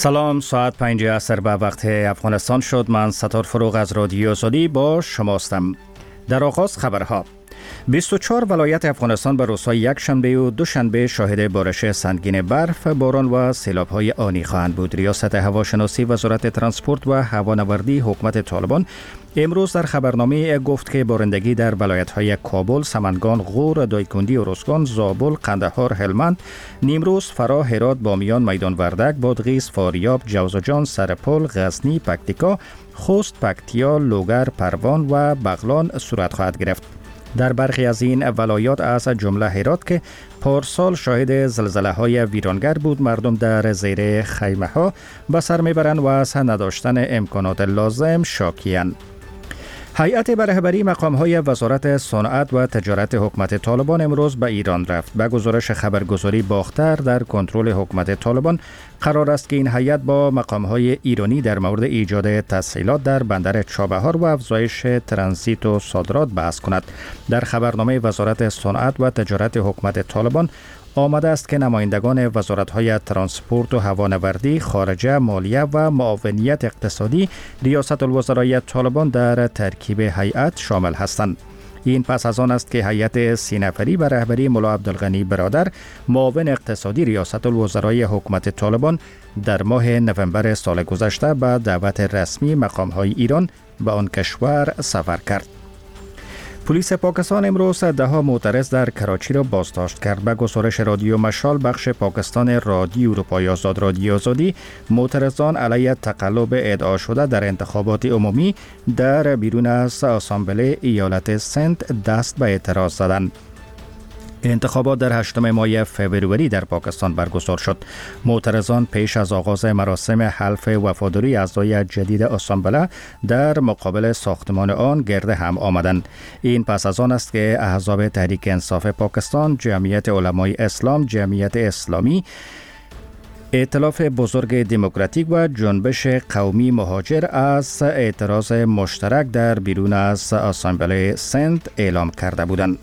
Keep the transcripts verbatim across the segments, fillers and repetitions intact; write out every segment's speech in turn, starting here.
سلام، ساعت پنج عصر به وقت افغانستان شد. من ستار فروغ از رادیو آزادی با شماستم. در آغاز خبرها. بیست و چهار ولایت افغانستان به روزهای یک شنبه و دوشنبه شاهد بارش سنگین برف، باران و سیلاب‌های آنی خواهند بود. ریاست هواشناسی وزارت ترانسپورت و هوانوردی حکومت طالبان امروز در خبرنامه گفت که بارندگی در ولایت‌های کابل، سمنگان، غور، دایکندی، ارزگان، زابل، قندهار، هلمند، نیمروز، فرا، هرات، بامیان، میدان وردک، بادغیس، فاریاب، جوزجان، سرپل، غزنی، پکتیکا، خوست، پکتیا، لوگر، پروان و بغلان صورت خواهد گرفت. در برخی از این ولایات از جمله هرات که پارسال شاهد زلزله‌های ویرانگر بود، مردم در زیر خیمه‌ها به سر میبرند و از نداشتن امکانات لازم شاکی‌اند. هیئت به رهبری مقام‌های وزارت صنعت و تجارت حکومت طالبان امروز به ایران رفت. به گزارش خبرگزاری باختر، در کنترل حکومت طالبان قرار است که این هیئت با مقام‌های ایرانی در مورد ایجاد تسهیلات در بندر چابهار و افزایش ترانزیت و صادرات بحث کند. در خبرنامه وزارت صنعت و تجارت حکومت طالبان آمده است که نمایندگان وزارت‌های ترانسپورت و هوانوردی، خارجه، مالیه و معاونیت اقتصادی ریاست الوزرای طالبان در ترکیب هیئت شامل هستند. این پس از آن است که هیئت سی نفری به رهبری ملا عبدالغنی برادر، معاون اقتصادی ریاست الوزرای حکومت طالبان، در ماه نوامبر سال گذشته به دعوت رسمی مقام‌های ایران به آن کشور سفر کرد. پلیس پاکستان امروز ده ها معترض در کراچی را بازداشت کرد. به گزارش رادیو مشال بخش پاکستان رادیو اروپای آزاد رادیو آزادی، معترضان علیه تقلب ادعا شده در انتخابات عمومی در بیرون از آسامبله ایالت سند دست به اعتراض زدند. انتخابات در هشتم ماه فوریه در پاکستان برگزار شد. معترضان پیش از آغاز مراسم حلف وفاداری اعضای جدید آسامبله در مقابل ساختمان آن گرد هم آمدند. این پس از آن است که احزاب تحریک انصاف پاکستان، جمعیت علمای اسلام، جمعیت اسلامی، ائتلاف بزرگ دموکراتیک و جنبش قومی مهاجر از اعتراض مشترک در بیرون از آسامبله سند اعلام کرده بودند.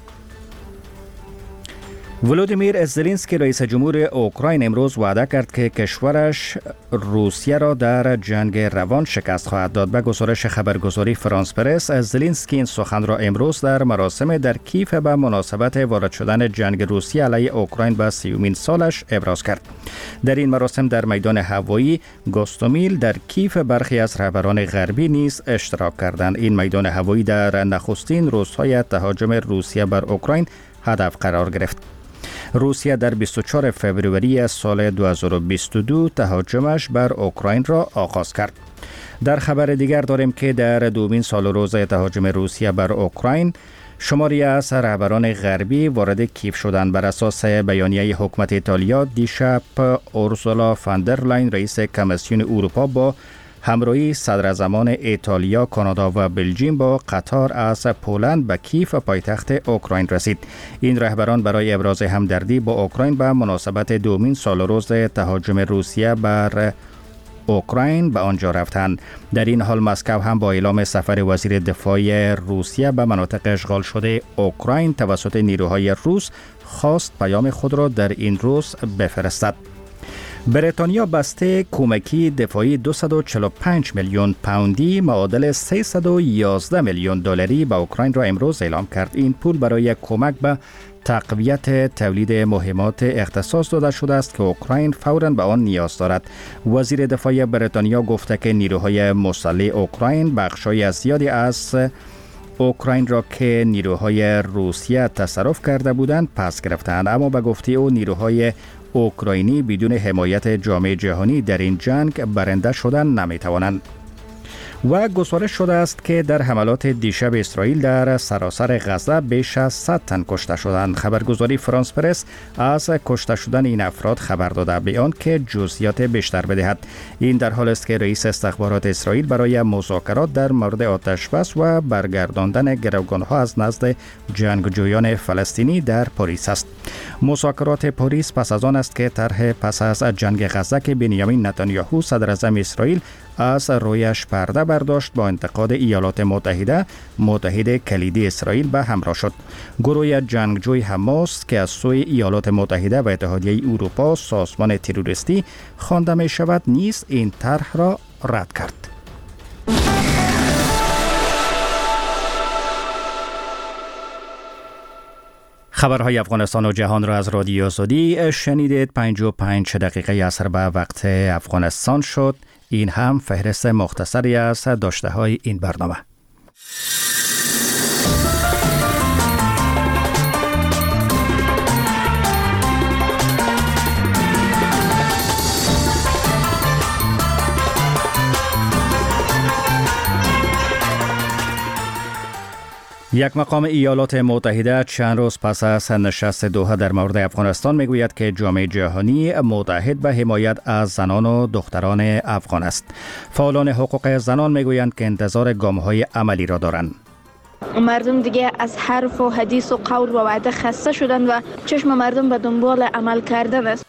ولودیمیر زلنسکی رئیس جمهور اوکراین امروز وعده کرد که کشورش روسیه را در جنگ روان شکست خواهد داد. به گزارش خبرگزاری فرانس پرس، زلنسکی این سخن را امروز در مراسم در کیف به مناسبت وارد شدن جنگ روسیه علیه اوکراین به سیومین سالش ابراز کرد. در این مراسم در میدان هوایی گوستومیل در کیف برخی از رهبران غربی نیز اشتراک کردند. این میدان هوایی در نخستین روزهای تهاجم روسیه بر اوکراین هدف قرار گرفت. روسیه در بیست و چهارم فوریه سال دو هزار و بیست و دو تهاجمش بر اوکراین را آغاز کرد. در خبر دیگر داریم که در دومین سال روز تهاجم روسیه بر اوکراین، شماری از رهبران غربی وارد کیف شدند. بر اساس بیانیه حکومت ایتالیا، دیشب اورسولا فاندرلاین رئیس کمیسیون اروپا با همراهی صدراعظمان ایتالیا، کانادا و بلژیم با قطار از پولند به کیف پایتخت اوکراین رسید. این رهبران برای ابراز همدردی با اوکراین به مناسبت دومین سال روز تهاجم روسیه بر اوکراین به آنجا رفتند. در این حال مسکو هم با اعلام سفر وزیر دفاع روسیه به مناطق اشغال شده اوکراین توسط نیروهای روس خواست پیام خود را در این روز بفرستد. بریتانیا بسته کمکی دفاعی دویست و چهل و پنج میلیون پوندی معادل سیصد و یازده میلیون دلاری به اوکراین را امروز اعلام کرد. این پول برای کمک به تقویت تولید مهمات اختصاص داده شده است که اوکراین فوراً به آن نیاز دارد. وزیر دفاع بریتانیا گفته که نیروهای مسلح اوکراین بخشای از زیادی از اوکراین را که نیروهای روسیه تصرف کرده بودند پس گرفتند، اما به گفته او نیروهای اوکراینی بدون حمایت جامعه جهانی در این جنگ برنده شدن نمیتوانند. و گزارش شده است که در حملات دیشب اسرائیل در سراسر غزه بیش از صد تن کشته شدند. خبرگزاری فرانس پرس از کشته شدن این افراد خبر داده، به آن که جزئیات بیشتر بدهد. این در حال است که رئیس استخبارات اسرائیل برای مذاکرات در مورد آتشبس و برگرداندن گروگانها از نزد جنگجویان فلسطینی در پاریس است. مذاکرات پاریس پس از آن است که طرح پس از جنگ غزه که بنیامین نتانیاهو صدراعظم اسرائیل از رویش پرده برداشت. با انتقاد ایالات متحده، متحد کلیدی اسرائیل به همراه شد. گروه جنگجوی حماس که از سوی ایالات متحده و اتحادیه اروپا سازمان تروریستی خوانده می شود نیز این طرح را رد کرد. خبرهای افغانستان و جهان را از رادیو آزادی شنیدید. پنج و پنج دقیقه عصر به وقت افغانستان شد. این هم فهرست مختصری از داشته های این برنامه. یک مقام ایالات متحده چند روز پس از نشست دوحه در مورد افغانستان میگوید که جامعه جهانی متحد به حمایت از زنان و دختران افغان است. فعالان حقوق زنان میگویند که انتظار گام‌های عملی را دارند. مردم دیگه از حرف و حدیث و قول و وعده خسته شدن و چشم مردم به دنبال عمل کردن است.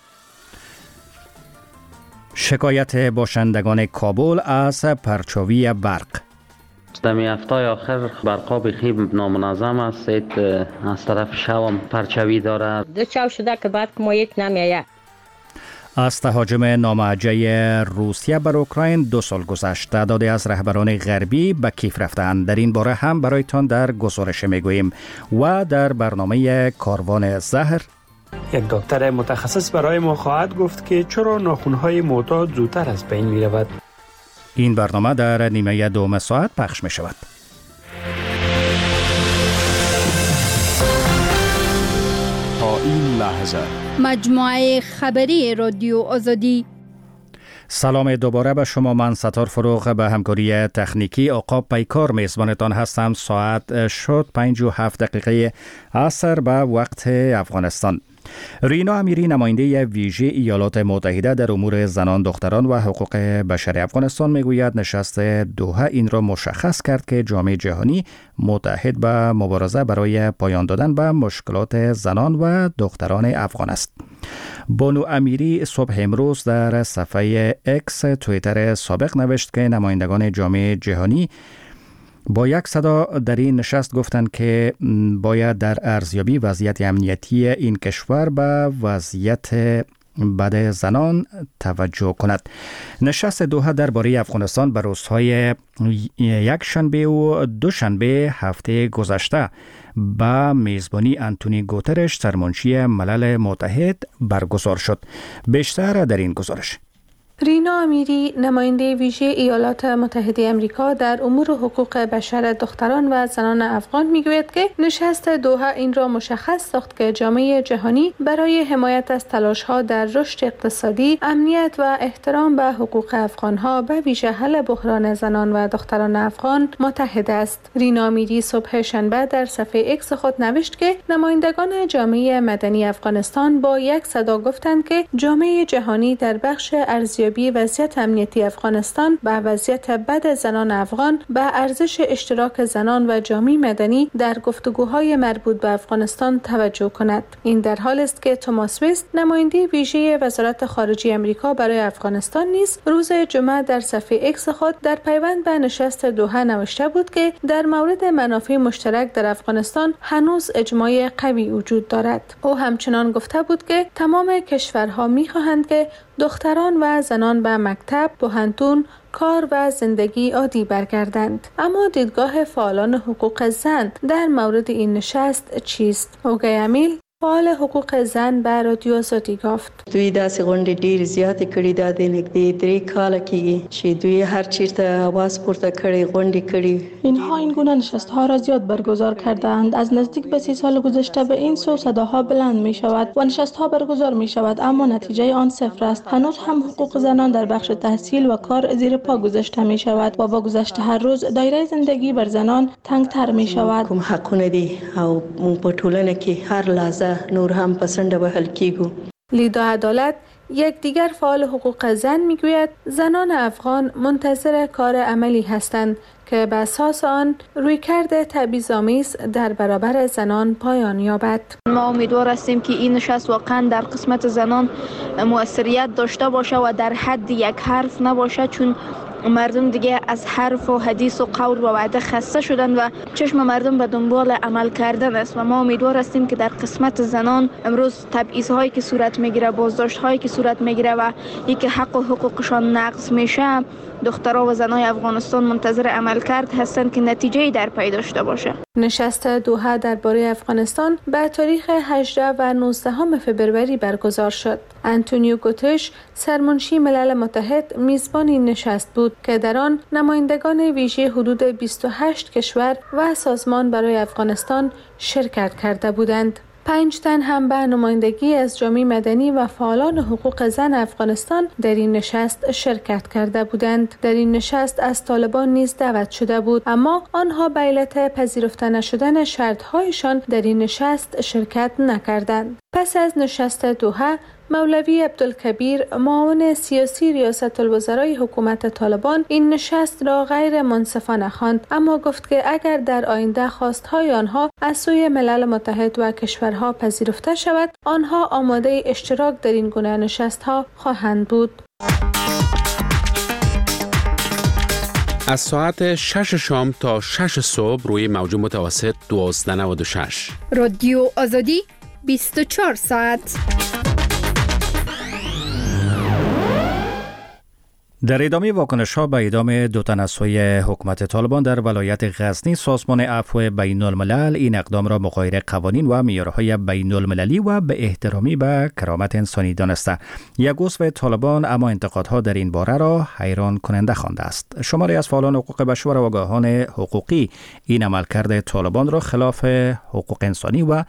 شکایت باشندگان کابل از پرچاوی برق. دمی هفتای آخر برقا بخی نامنظم است. از طرف شوم پرچوی داره. دو شو شده که بعد ما یک نمیایه. از تهاجم نامعجی روسیه بر اوکراین دو سال گذشت. تعدادی از رهبران غربی به کیف رفتند. در این باره هم برایتان در گزارش میگوییم. و در برنامه کاروان زهر یک دکتر متخصص برای ما خواهد گفت که چرا ناخن‌های معتاد زودتر از بین می‌رود. این برنامه در نیمه دوم ساعت پخش می شود. تا این لحظه مجموعه خبری رادیو آزادی. سلام دوباره به شما. من ستار فروغ به همکاری تکنیکی آقا پیکار میزبانتان هستم. ساعت شد پنج و هفت دقیقه عصر به وقت افغانستان. رینا امیری نماینده ویژه ایالات متحده در امور زنان، دختران و حقوق بشر افغانستان میگوید نشست دوحه این را مشخص کرد که جامعه جهانی متحد به مبارزه برای پایان دادن به مشکلات زنان و دختران افغان است. بانو امیری صبح امروز در صفحه اکس توییتر سابق نوشت که نمایندگان جامعه جهانی با یک صدا در این نشست گفتند که باید در ارزیابی وضعیت امنیتی این کشور به وضعیت بد زنان توجه کند. نشست دوحه درباره افغانستان بر روزهای یک شنبه و دو شنبه هفته گذشته با میزبانی آنتونی گوترش سرمنشی ملل متحد برگزار شد. بیشتر در این گزارش. رینا امیری نماینده ویژه ایالات متحده آمریکا در امور حقوق بشر دختران و زنان افغان میگوید که نشست دوحه این را مشخص ساخت که جامعه جهانی برای حمایت از تلاش‌ها در رشد اقتصادی، امنیت و احترام به حقوق افغان‌ها به ویژه حل بحران زنان و دختران افغان متحد است. رینا امیری صبح شنبه در صفحه اکس خود نوشت که نمایندگان جامعه مدنی افغانستان با یک صدا گفتند که جامعه جهانی در بخش ارزیابی وضعیت امنیتی افغانستان به وضعیت بد زنان افغان، به ارزش اشتراک زنان و جامعه مدنی در گفتگوهای مربوط به افغانستان توجه کند. این در حال است که توماس وست نماینده ویژه وزارت خارجه آمریکا برای افغانستان نیز روز جمعه در صفحه اکس خود در پیوند به نشست دوحه نوشته بود که در مورد منافع مشترک در افغانستان هنوز اجماع قوی وجود دارد. او همچنان گفته بود که تمام کشورها می‌خواهند که دختران و زنان به مکتب، پوهنتون، کار و زندگی عادی برگردند. اما دیدگاه فعالان حقوق زن در مورد این نشست چیست؟ اوگای امیل فعال حقوق زن به رادیو آزادی گفت دوی داسې غونډې ډېرې زیاتې کړي دا د نږدې درې کاله کېږي چې دوی هر چیرته آواز پورته کړي غونډې کړي. اینها این گونه نشست‌ها را زیاد برگزار کردند. از نزدیک به سی سال گذشته به این سو صداها بلند می شود و نشست‌ها برگزار می شود، اما نتیجه آن صفر است. هنوز هم حقوق زنان در بخش تحصیل و کار زیر پا گذاشته می شود و با گذشت هر روز دایره زندگی بر زنان تنگ‌تر می شود. کوم حقونه دي او په ټولنه کې هر لحظه نور هم پسنده وهل کیږو. لیدا عدالت یک دیگر فعال حقوق زن میگوید زنان افغان منتظر کار عملی هستند که به اساس آن رویکرد تبعیض‌آمیز در برابر زنان پایان یابد. ما امیدوار هستیم که این نشست واقعا در قسمت زنان مؤثریت داشته باشه و در حد یک حرف نباشه، چون مردم دیگه از حرف و حدیث و قول و وعده خسته شدن و چشم مردم به دنبال عمل کردن است و ما امیدوار هستیم که در قسمت زنان امروز تبعیض هایی که صورت میگیره، بازداشت هایی که صورت میگیره و یکی حق و حقوقشان نقض میشه، دخترها و زنای افغانستان منتظر عملکرد هستند که نتیجه‌ای در پی داشته باشه. نشست دوحه درباره افغانستان به تاریخ هجدهم و نوزدهم فوریه برگزار شد. آنتونیو گوترش سرمنشی ملل متحد میزبان این نشست بود که در آن نمایندگان ویژه حدود بیست و هشت کشور و سازمان برای افغانستان شرکت کرده بودند. پنج تن هم به نمایندگی از جامعه مدنی و فعالان حقوق زن افغانستان در این نشست شرکت کرده بودند. در این نشست از طالبان نیز دعوت شده بود، اما آنها به علت پذیرفته نشدن شرط‌هایشان در این نشست شرکت نکردند. پس از نشست دوحه، مولوی عبدالکبیر معاون سیاسی ریاست الوزرای حکومت طالبان این نشست را غیر منصفانه خواند، اما گفت که اگر در آینده خواستهای آنها از سوی ملل متحد و کشورها پذیرفته شود، آنها آماده اشتراک در این گونه نشست‌ها خواهند بود. از ساعت شش شام تا شش صبح روی موج متوسط دوازده نود و شش. رادیو آزادی بیست و چهار ساعت. در ادامه واکنش‌ها به اعدام دو تن از سوی حکومت طالبان در ولایت غزنی، سازمان عفو بین الملل این اقدام را مغایر قوانین و معیارهای بین المللی و به احترامی به کرامت انسانی دانسته. یک عضو طالبان اما انتقادها در این باره را حیران کننده خوانده است. شماری از فعالان حقوق بشر و آگاهان حقوقی این عملکرد طالبان را خلاف حقوق انسانی و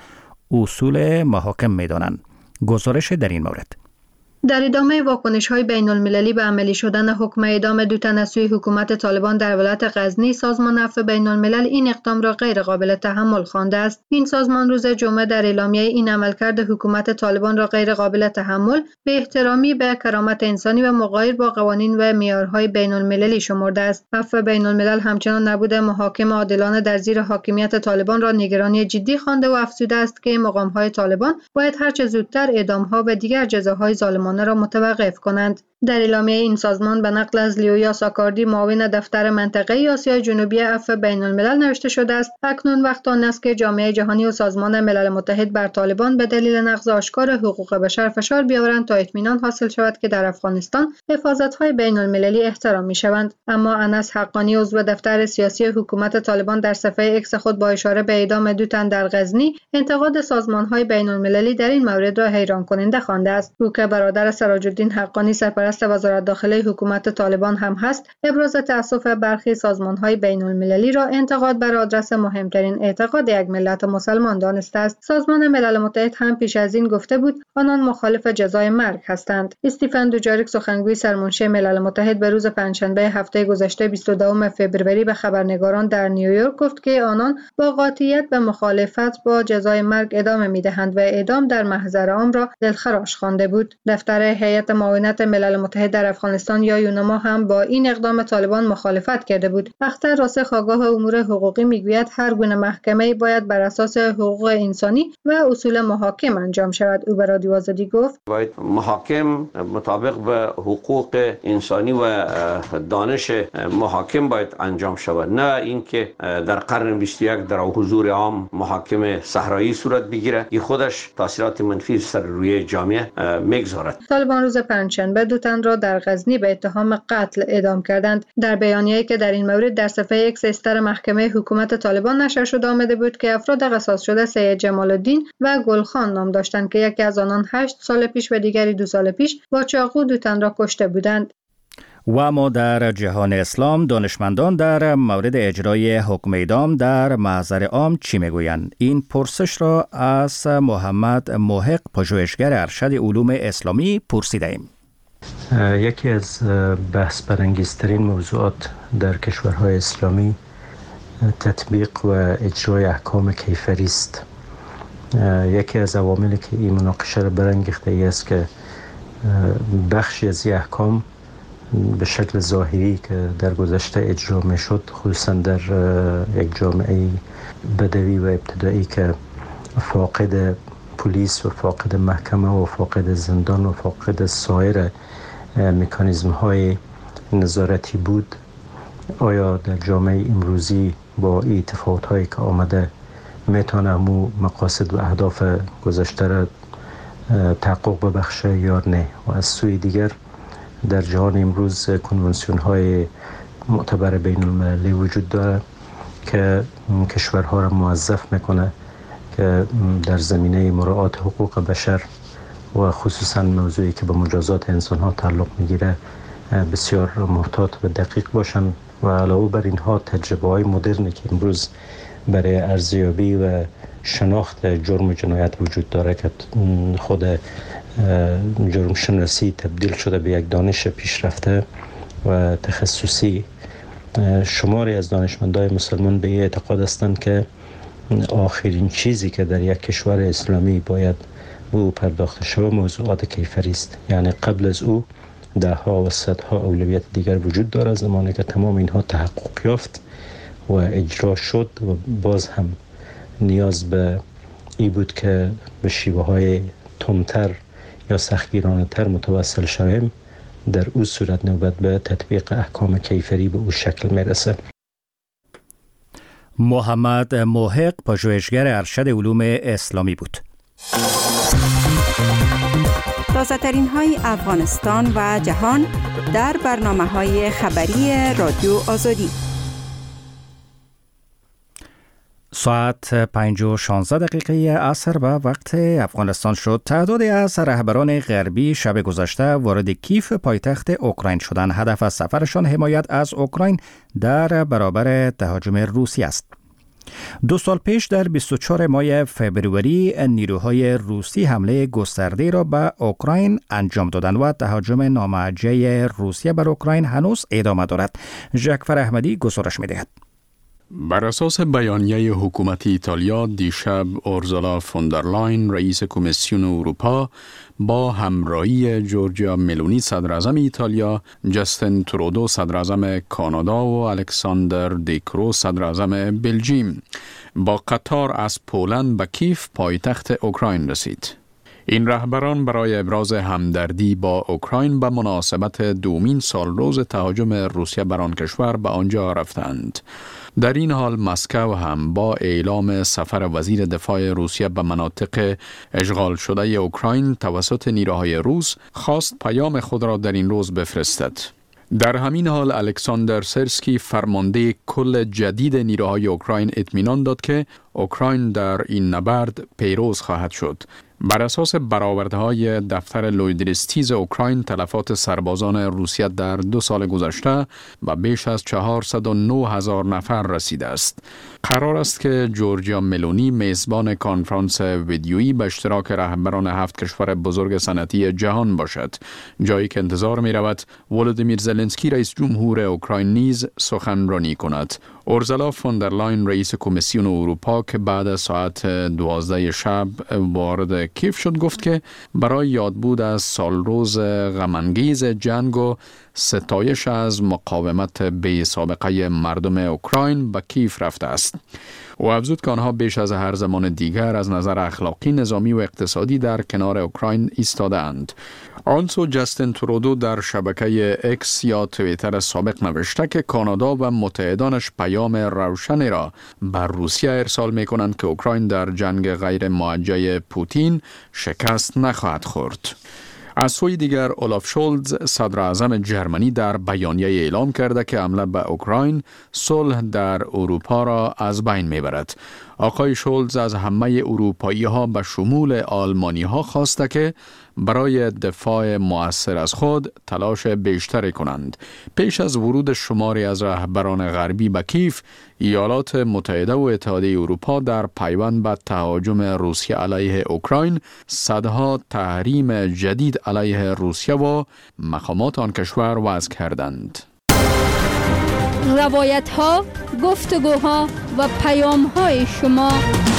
اصول محاکم می‌دانند. گزارش در این مورد. در ادامه واکنش‌های بین‌المللی به عملی شدن حکم اعدام دو تن از سوی حکومت طالبان در ولایت غزنی، سازمان عفو بین‌الملل این اقدام را غیر قابل تحمل خوانده است. این سازمان روز جمعه در اعلامیه این عملکرد حکومت طالبان را غیر قابل تحمل، به احترامی به کرامت انسانی و مغایر با قوانین و معیارهای بین‌المللی شمرده است. عفو بین‌الملل همچنان نبود محاکم عادلانه در زیر حاکمیت طالبان را نگرانی جدی خوانده و افزوده است که مقام‌های طالبان باید هرچه زودتر اعدام‌ها و دیگر جزاهای ظالمانه را متوقف کنند. در اعلامیه این سازمان به نقل از لیویا ساکاردی، معاون دفتر منطقه آسیای جنوبی عفو بین الملل نوشته شده است: اکنون وقت آن است که جامعه جهانی و سازمان ملل متحد بر طالبان به دلیل نقض آشکار حقوق بشر فشار بیاورند تا اطمینان حاصل شود که در افغانستان حفاظت‌های بین المللی احترام می‌شوند. اما انس حقانی، عضو دفتر سیاسی حکومت طالبان، در صفحه اکس خود با اشاره به اعدام دو تن در غزنی، انتقاد سازمان‌های بین المللی در این مورد را حیران کننده خوانده است. او که برادر سراج الدین حقانی، سرپرست وزارت داخله حکومت طالبان هم هست، ابراز تأسف برخی سازمان‌های بین‌المللی را انتقاد بر آدرس مهمترین اعتقاد یک ملت مسلمان دانسته است. سازمان ملل متحد هم پیش از این گفته بود آنان مخالف جزای مرگ هستند. استیفن دوجاریک، سخنگوی سرمنشی ملل متحد، به روز پنجشنبه هفته گذشته بیست و دو فوریه به خبرنگاران در نیویورک گفت که آنان با قاطعیت به مخالفت با جزای مرگ ادامه می‌دهند و اعدام در محضر عام را دلخراش خوانده بود. دفتر هیئت معاونت ملل متحد در افغانستان یا یونما هم با این اقدام طالبان مخالفت کرده بود. اختر راسخ، آگاه امور حقوقی، میگوید هر گونه محکمه باید بر اساس حقوق انسانی و اصول محاکم انجام شود. او به رادیو آزادی گفت باید محاکم مطابق به حقوق انسانی و دانش محاکم باید انجام شود، نه اینکه در قرن بیست و یک در حضور عام محاکم صحرایی صورت بگیره. این خودش تاثیرات منفی سر روی جامعه میگذارد. طالبان روز پنجشنبه دو تن را در غزنی به اتهام قتل اعدام کردند. در بیانیه‌ای که در این مورد در صفحه اکس استر محکمه حکومت طالبان نشر شده آمده بود که افراد قصاص شده سید جمال الدین و گلخان نام داشتند که یکی از آنان هشت سال پیش و دیگری دو سال پیش با چاقو دو تن را کشته بودند. و اما در جهان اسلام، دانشمندان در مورد اجرای حکم اعدام در محضر عام چی میگویند؟ این پرسش را از محمد محق، پژوهشگر ارشد علوم اسلامی، پرسیدیم. یکی از بحث برانگیزترین موضوعات در کشورهای اسلامی تطبیق و اجرای احکام کیفری است. یکی از عواملی که این مناقشه را برانگیخته است که بخشی از این احکام به شکل ظاهری که در گذشته اجرا میشد، خصوصا در یک جامعه بدوی و ابتدایی که فاقد پلیس و فاقد محکمه و فاقد زندان و فاقد سایر مکانیزم های نظارتی بود، آیا در جامعه امروزی با این اتفاقات هایی که آمده میتونه همو مقاصد و اهداف گذشته را تحقق ببخشه یا نه؟ و از سوی دیگر در جهان امروز کنوانسیون های معتبر بین المللی وجود داره که کشورها را موظف میکنه که در زمینه مراعات حقوق بشر و خصوصا موضوعی که به مجازات انسان ها تعلق میگیره بسیار محتاط و دقیق باشن و علاوه بر اینها تجربه های مدرنی که امروز برای ارزیابی و شناخت جرم و جنایت وجود داره که خود جرم شناسی تبدیل شده به یک دانش پیشرفته و تخصصی. شماری از دانشمندان مسلمان به این اعتقاد هستند که آخرین چیزی که در یک کشور اسلامی باید او پرداخته شود موضوعات کیفری است. یعنی قبل از او ده ها و صدها اولویت دیگر وجود داره. زمانی که تمام اینها تحقق یافت و اجرا شد و باز هم نیاز به ای بود که به شیوه های تندتر یا سختگیرانه تر متوسل شویم، در او صورت نوبت به تطبیق احکام کیفری به او شکل میرسه. محمد محق پژوهشگر ارشد علوم اسلامی بود. تازه ترین های افغانستان و جهان در برنامه های خبری رادیو آزادی. ساعت پنج و شانزده دقیقه عصر به وقت افغانستان شد. تعدادی از رهبران غربی شب گذشته وارد کیف پایتخت اوکراین شدند. هدف از سفرشان حمایت از اوکراین در برابر تهاجم روسیه است. دو سال پیش در بیست و چهارم ماه فبروری نیروهای روسی حمله گسترده را به اوکراین انجام دادند و تهاجم ناموجه روسیه بر اوکراین هنوز ادامه دارد. جعفر احمدی گزارش می‌دهد. بر اساس بیانیه حکومت ایتالیا، دیشب اورزولا فوندرلاین رئیس کمیسیون اروپا با همراهی جورجیا ملونی صدراعظم ایتالیا، جستین ترودو صدراعظم کانادا و الکساندر دیکرو صدراعظم بلژیم با قطار از پولند به کیف پایتخت اوکراین رسید. این رهبران برای ابراز همدردی با اوکراین به مناسبت دومین سالروز تهاجم روسیه بر آن کشور به آنجا رفتند. در این حال مسکو هم با اعلام سفر وزیر دفاع روسیه به مناطق اشغال شده اوکراین توسط نیروهای روس خواست پیام خود را در این روز بفرستد. در همین حال الکساندر سرسکی فرمانده کل جدید نیروهای اوکراین اطمینان داد که اوکراین در این نبرد پیروز خواهد شد. بر اساس برآوردهای دفتر لویدریستیز اوکراین، تلفات سربازان روسیه در دو سال گذشته و بیش از چهارصد و نه هزار نفر رسیده است. قرار است که جورجیا ملونی میزبان کنفرانس ویدیویی به اشتراک رهبران هفت کشور بزرگ صنعتی جهان باشد، جایی که انتظار می رود ولودیمیر زلنسکی رئیس جمهور اوکراین نیز سخنرانی کند. اورزولا فوندرلاین رئیس کمیسیون اروپا که بعد از ساعت دوازده شب وارد کیف شد گفت که برای یادبود از سالروز غم‌انگیز جنگ و ستایش از مقاومت بی سابقه مردم اوکراین به کیف رفته است. و افزود که آنها بیش از هر زمان دیگر از نظر اخلاقی، نظامی و اقتصادی در کنار اوکراین ایستاده اند. آنسو جستین ترودو در شبکه اکس یا توییتر سابق نوشته که کانادا و متحدانش پیام روشنی را بر روسیه ارسال می کنند که اوکراین در جنگ غیر موجه پوتین شکست نخواهد خورد. از سوی دیگر اولاف شولز صدر اعظم جرمنی در بیانیه اعلام کرده که حمله به اوکراین صلح در اروپا را از بین میبرد. آقای شولز از همه اروپایی ها به شمول آلمانی ها خواسته که برای دفاع مؤثر از خود تلاش بیشتری کنند. پیش از ورود شماری از رهبران غربی به کیف، ایالات متحده و اتحادیه اروپا در پیوند به تهاجم روسیه علیه اوکراین صدها تحریم جدید علیه روسیه و مقامات آن کشور وضع کردند. روایت ها، گفتگوها و پیام های شما.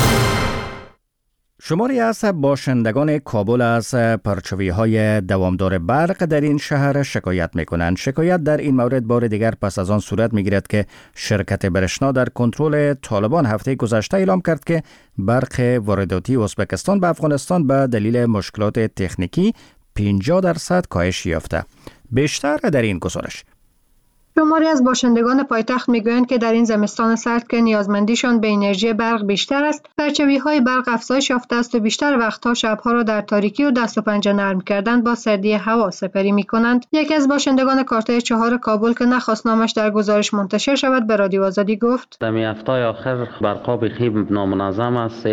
شماری از باشندگان کابل از پرچوی های دوامدار برق در این شهر شکایت می کنند. شکایت در این مورد بار دیگر پس از آن صورت می گیرد که شرکت برشنا در کنترل طالبان هفته گذشته اعلام کرد که برق وارداتی ازبکستان به افغانستان به دلیل مشکلات تکنیکی پنجاه درصد کاهش یافته. بیشتر در این گزارش. شماری از باشندگان پایتخت میگویند که در این زمستان سرد که نیازمندیشان به انرژی برق بیشتر است، پرچاوی‌های برق افزایش یافته است و بیشتر وقتها شبها را در تاریکی و دست و پنجه نرم کردن با سردی هوا سپری می‌کنند. یکی از باشندگان کارتای چهار کابل که نخواست نامش در گزارش منتشر شود به رادیو آزادی گفت: در هفته آخر برقا بخیب نامنظم است،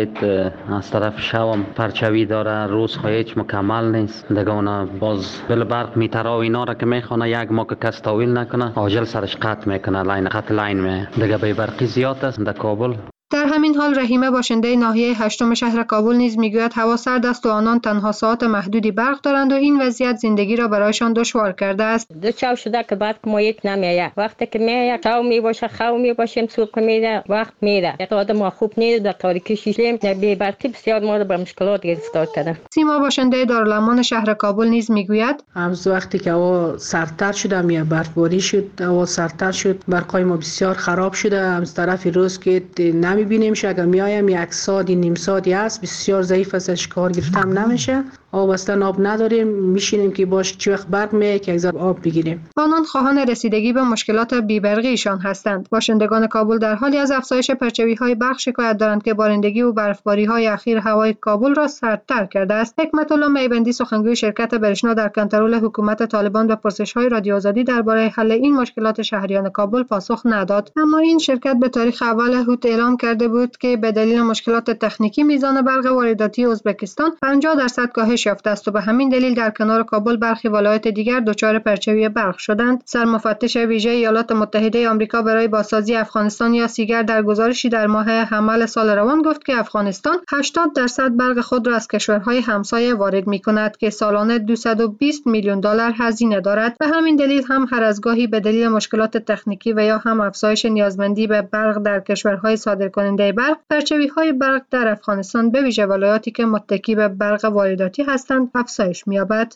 از طرف شوم پرچاوی داره، روز هیچ مکمل نیست، دگونه باز بل برق میتره و اینا را که میخونه یک ما که کس تاویل نکنه عاجل سرش قطع میکنه، لاین خط لاین می دیگه به برقی زیاد است در کابل. در همین حال رحیمه باشنده ناحیه هشتم شهر کابل نیز میگوید هوا سرد است و آنان تنها ساعت محدودی برق دارند و این وضعیت زندگی را برایشان دشوار کرده است. دو چاو شده که بعد ما یک نمیایه، وقتی که میایه چاو میباشه خو میباشیم صبح میره وقت میره، یک آدم خوب نیست در تاریکی شیشیم در بی برقی بسیار ما را به مشکلات گرفتار کرده. سیما باشنده دارالامان شهر کابل نیز میگوید امروز وقتی که هوا سردتر شده، میاد برفباری شد، هوا سردتر شد، برقای ما بسیار خراب شده. از طرف روز که نمیبینیم اگر میایم یک ساعتی نیم ساعتی است، بسیار ضعیف است، کار گرفتم نمیشه. آب اصلا آب نداریم، میشینیم که باش چه وقت برق میاد که یک ذره آب بگیریم. آنان خواهان رسیدگی به مشکلات بی‌برقیشان هستند. باشندگان کابل در حالی از افزایش پرچاوی‌های برق شکایت دارند که بارندگی و برفباری‌های اخیر هوای کابل را سردتر کرده است. حکمت الله میبندی سخنگوی شرکت برشنا در کنترل حکومت طالبان به پرسش‌های رادیو آزادی درباره حل این مشکلات شهریان کابل پاسخ نداد، اما این شرکت به تاریخ اول هوت اعلام کرده بود که به دلیل مشکلات تکنیکی میزان برق وارداتی ازبکستان پنجاه درصد کاهش یافته است و به همین دلیل در کنار کابل برخی ولایات دیگر دچار پرچاوی برق شدند. سرمفتش ویژه ایالات متحده آمریکا برای بازسازی افغانستان یا سیگر در گزارشی در ماه حمل سال روان گفت که افغانستان هشتاد درصد برق خود را از کشورهای همسایه وارد می‌کند که سالانه دویست و بیست میلیون دلار هزینه دارد. به همین دلیل هم هر از گاهی به دلیل مشکلات تکنیکی و یا هم افزایش نیازمندی به برق در کشورهای صادرکننده برق، پرچاوی‌های برق در افغانستان به ویژه ولایاتی که متکی به برق وارداتی هستند افزایش می‌یابد.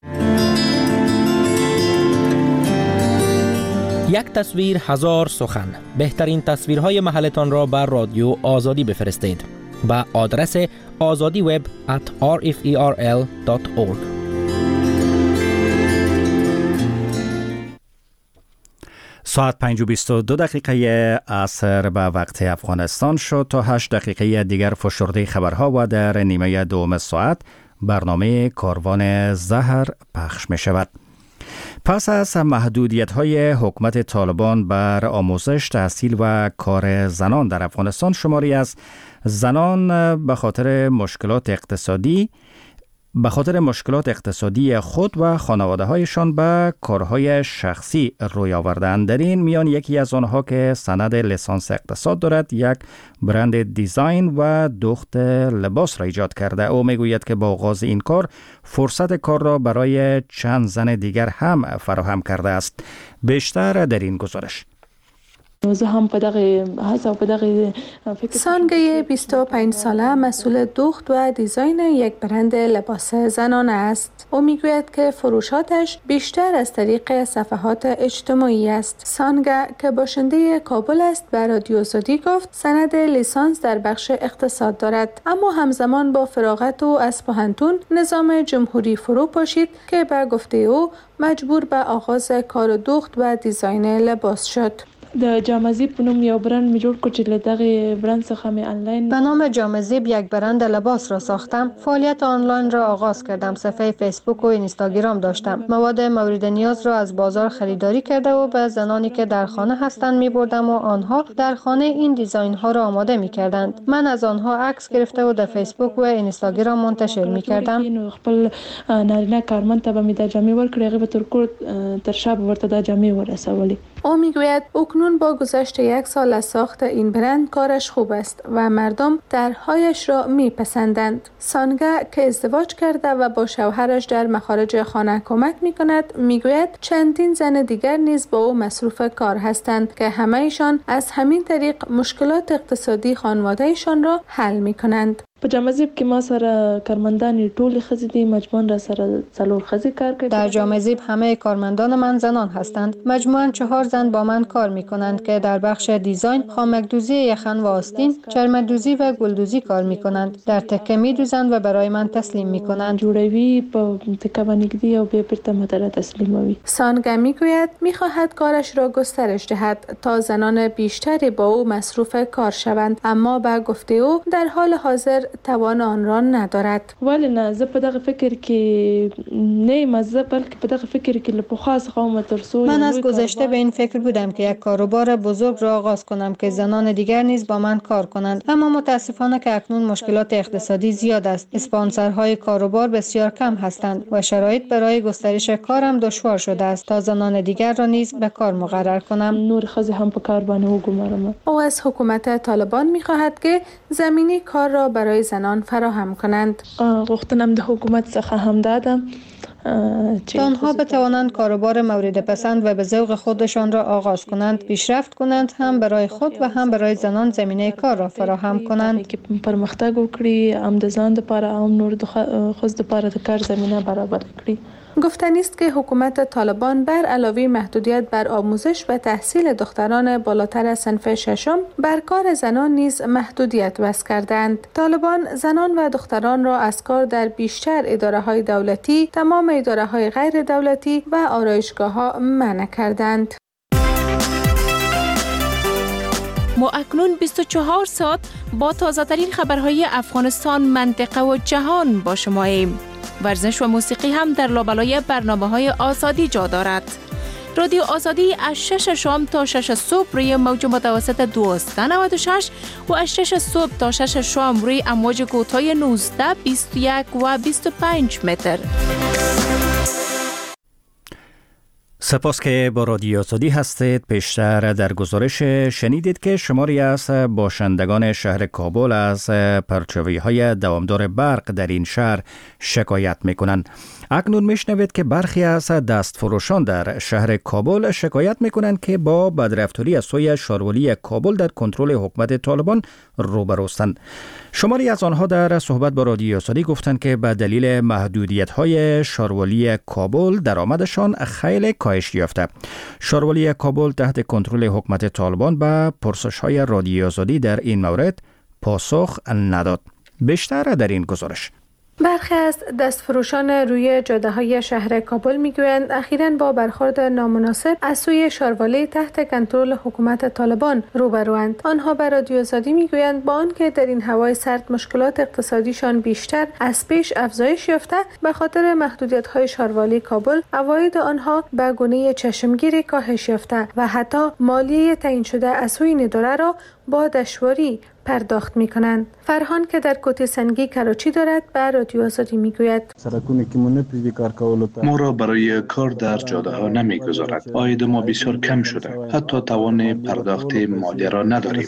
یک تصویر هزار سخن. بهترین تصویرهای محلتان را بر رادیو آزادی بفرستید با آدرس azadiweb at r f e r l dot org. ساعت پنج و بیست و دو دقیقه عصر به وقت افغانستان شد. تا هشت دقیقه دیگر فشرده خبرها و در نیمه دوم ساعت برنامه کاروان زهر پخش می شود. پس از محدودیت‌های حکومت طالبان بر آموزش، تحصیل و کار زنان در افغانستان، شماری از زنان به خاطر مشکلات اقتصادی به خاطر مشکلات اقتصادی خود و خانواده‌هایشان به کارهای شخصی روی آوردند. در این میان یکی از آنها که سند لیسانس اقتصاد دارد، یک برند دیزاین و دوخت لباس را ایجاد کرده. او میگوید که با آغاز این کار فرصت کار را برای چند زن دیگر هم فراهم کرده است. بیشتر در این گزارش. سانگه بیست و پنج ساله مسئول دوخت و دیزاین یک برند لباس زنانه است. او میگوید که فروشاتش بیشتر از طریق صفحات اجتماعی است. سانگه که باشنده کابل است به رادیو آزادی گفت سند لیسانس در بخش اقتصاد دارد، اما همزمان با فراغت او از پوهنتون نظام جمهوری فرو پاشید که به گفته او مجبور به آغاز کار دوخت و دیزاین لباس شد. د جامزیب په نوم یو برند می جوړ کړ چې له دغه برند څخه می آنلاین به نام جامزیب یک برند لباس را ساختم. فعالیت آنلاین را آغاز کردم. صفحه فیسبوک و اینستاگرام داشتم. مواد مورد نیاز را از بازار خریداری کرده و به زنانی که در خانه هستند می بردم و آنها در خانه این دیزاین ها را آماده می کردند. من از آنها عکس گرفته و در فیسبوک و اینستاگرام منتشر می کردم. خپل نارینه کارمند ته به می د جامې ورکړې، هغه به تر کور تر شب ورته د جامې ورسولې. او میگوید اکنون با گذشت یک سال از ساخت این برند کارش خوب است و مردم درهایش را میپسندند. سانگه که ازدواج کرده و با شوهرش در مخارج خانه کمک میکند میگوید چندین زن دیگر نیز با او مصروف کار هستند که همه‌شان از همین طریق مشکلات اقتصادی خانواده‌شان را حل میکنند. په جامع زیب که ما سره کارمندان طول خزی دی، مجموعاً را سره څلور خزی کار کرد. در جامع زیب همه کارمندان من زنان هستند. مجموعاً چهار زن با من کار می کنند که در بخش دیزاین، خامک‌دوزی یخن و آستین، چرم‌دوزی و گلدوزی کار می کنند. در تکه می دوزند و برای من تسلیم می کنند. جوړوي په تکه باندې دی او بیا پرته متره تسلیموي. سانگه می گوید می خواهد کارش را گسترش دهد تا زنان بیشتری با او مصروف کار شوند، اما با گفته او در حال حاضر توان آن را ندارد. ولی نه زه په دغه فکر کې نه مزه بلکه په دغه فکر کې له پخوا څخه اومه ترسو. من از گذشته به این فکر بودم که یک کاروبار بزرگ را آغاز کنم که زنان دیگر نیز با من کار کنند، اما متاسفانه که اکنون مشکلات اقتصادی زیاد است. اسپانسرهای کاروبار بسیار کم هستند و شرایط برای گسترش کارم دشوار شده است تا زنان دیگر را نیز به کار مقرر کنم. نور خزی هم په کار باندې وګمارم. او از حکومت طالبان می‌خواهد که زمینه کار را برای زنان فراهم کنند. غوښتنم د حکومت څخه هم دادم تا آنها بتوانند کاروبار مورد پسند و به ذوق خودشان را آغاز کنند، پیشرفت کنند، هم برای خود و هم برای زنان زمینه کار را فراهم کنند که پرمختګ وکړي، هم د ځان لپاره او نور د خود لپاره د کار زمینه برابر کړي. گفتنی است که حکومت طالبان بر علاوه محدودیت بر آموزش و تحصیل دختران بالاتر از صنف ششم، بر کار زنان نیز محدودیت وضع کردند. طالبان زنان و دختران را از کار در بیشتر اداره‌های دولتی، تمام اداره‌های غیر دولتی و آرایشگاه‌ها منع کردند. ما اکنون بیست و چهار ساعت با تازه ترین خبرهای افغانستان، منطقه و جهان با شماییم. ورزش و موسیقی هم در لابلای برنامه‌های آزادی جا دارد. رادیو آزادی از شش شام تا شش صبح روی موج متوسط دویست و نود و شش و از شش صبح تا شش شام روی امواج کوتاه نوزده، بیست و یک و بیست و پنج متر. سپاس که با رادیو آزادی هستید. پیشتر در گزارش شنیدید که شماری از باشندگان شهر کابل از پرچاوی‌های دوامدار برق در این شهر شکایت می‌کنند. اکنون میشنوید که برخی از دستفروشان در شهر کابل شکایت می‌کنند که با بدرفتاری از سوی شاروالی کابل در کنترل حکومت طالبان روبروستند. شماری از آنها در صحبت با رادیو آزادی گفتند که به دلیل محدودیت‌های شاروالی کابل درآمدشان خیلی کاهش یافته. شاروالی کابل تحت کنترل حکومت طالبان به پرسش‌های رادیو آزادی در این مورد پاسخ نداد. بیشتر در این گزارش. برخی از دستفروشان روی جاده‌های شهر کابل می‌گویند اخیراً با برخورد نامناسب از سوی شاروالی تحت کنترل حکومت طالبان روبروند. آنها به رادیو آزادی می‌گویند با آنکه در این هوای سرد مشکلات اقتصادیشان بیشتر از پیش افزایش یافته، به خاطر محدودیت‌های شاروالی کابل عواید آنها به گونه چشمگیری کاهش یافته و حتی مالیه تعیین شده از سوی نداره را با دشواری پرداخت می‌کنند. فرهان که در کوته سنگی کراچی دارد به رادیو آزادی می‌گوید ما را برای کار در جاده ها نمی‌گذارد. عاید ما بسیار کم شده. حتی توان پرداخت مالیه را نداریم.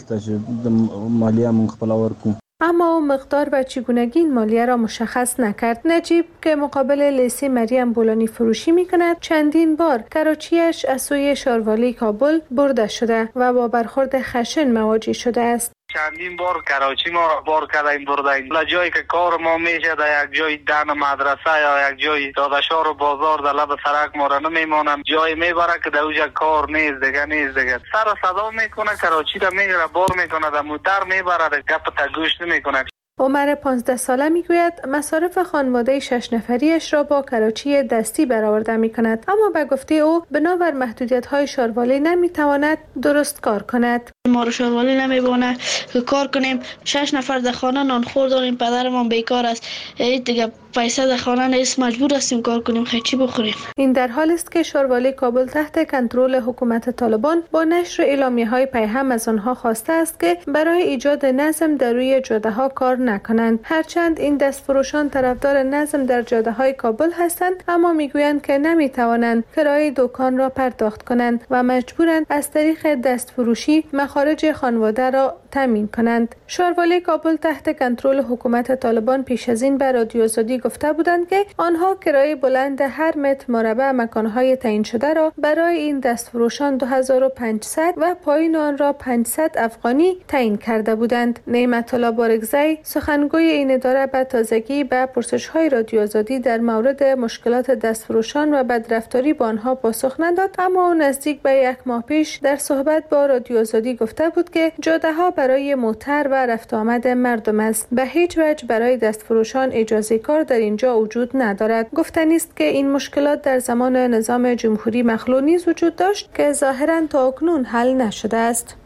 اما او مقدار و چگونگی این مالیه را مشخص نکرد. نجیب که مقابل لیسه مریم بولانی فروشی می‌کند، چندین بار کراچیش از سوی شاروالی کابل برده شده و با برخورد خشن مواجه شده است. چندین بار کراچی ما را بار کردیم بردیم. لجایی که کار ما میشه در یک جای دن مدرسه یا یک جای دادشار و بازار در لب سرک ما را نمیمانم. جای میبره که در اوجا کار نیست دیگه نیست دیگه. سر صدا میکنه کراچی را میگیره بار میکنه در مدر میبره در گپ تا گوش نمیکنه. عمر پانزده ساله میگوید مصارف خانواده شش نفریش را با کراچی دستی برآورده میکند، اما به گفته او بنابر محدودیت‌های شاروالی نمیتواند درست کار کند. ما رو شاروالی نمیبونه که کار کنیم. شش نفر در خانه نانخور داریم، پدرمان بیکار است، دیگه پیسه در خانه نیست، مجبور هستیم کار کنیم، خیلی چی بخوریم. این در حال است که شاروالی کابل تحت کنترل حکومت طالبان با نشر اعلامیه‌های پیهم از آنها خواسته است که برای ایجاد نظم در روی جاده‌ها کار نکنند. هرچند این دستفروشان طرفدار نظم در جاده‌های کابل هستند، اما میگویند که نمیتوانند کرایه دکان را پرداخت کنند و مجبورند از طریق دستفروشی مخارج خانواده را تامین کنند. شاروالی کابل تحت کنترل حکومت طالبان پیش از این به رادیو آزادی گفته بودند که آنها کرایه بلند هر متر مربع مکانهای تعیین شده را برای این دستفروشان دو هزار و پانصد و پایین آن را پانصد افغانی تعیین کرده بودند. نعمت الله بارگزی سخنگوی این اداره به تازگی به پرسش‌های رادیو آزادی در مورد مشکلات دستفروشان و بدرفتاری با آنها پاسخ نداد، اما نزدیک به یک ماه پیش در صحبت با رادیو آزادی گفته بود که جاده‌ها برای موتر و رفت آمد مردم است. به هیچ وجه برای دستفروشان اجازه کار در اینجا وجود ندارد. گفتنی است که این مشکلات در زمان نظام جمهوری مخلوع نیز وجود داشت که ظاهراً تا اکنون حل نشده است.